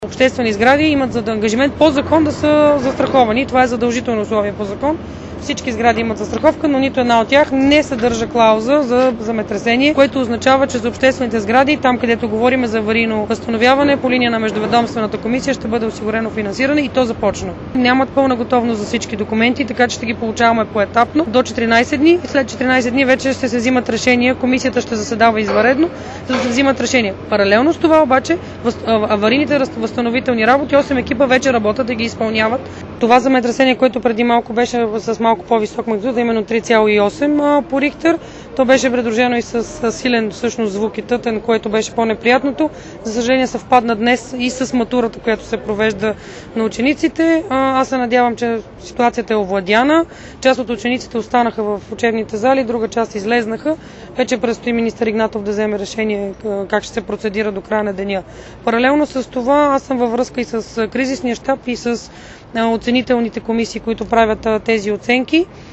Обществени сгради имат за ангажимент по закон да са застраховани. Това е задължително условие по закон. Всички сгради имат застраховка, но нито една от тях не съдържа клауза за земетресение, което означава, че за обществените сгради, там където говорим за аварийно възстановяване, по линия на Междуведомствената комисия ще бъде осигурено финансиране и то започна. Нямат пълна готовност за всички документи, така че ще ги получаваме поетапно до 14 дни. След 14 дни вече ще се взимат решения, комисията ще заседава извънредно, за да се взимат решения. Паралелно с това обаче аварийните възстановителни работи, 8 екипа вече работят да ги изпълняват. Това земетресение, което преди малко беше с малко по-висок магнитуд, именно 3,8 по Рихтер, то беше придружено и с силен всъщност звук и тътен, което беше по-неприятното. За съжаление съвпадна днес и с матурата, която се провежда на учениците. Аз се надявам, че ситуацията е овладяна. Част от учениците останаха в учебните зали, друга част излезнаха. Вече предстои министър Игнатов да вземе решение как ще се процедира до края на деня. Паралелно с това аз съм във връзка и с кризисния щаб и с оценителните комисии, които правят тези оценки.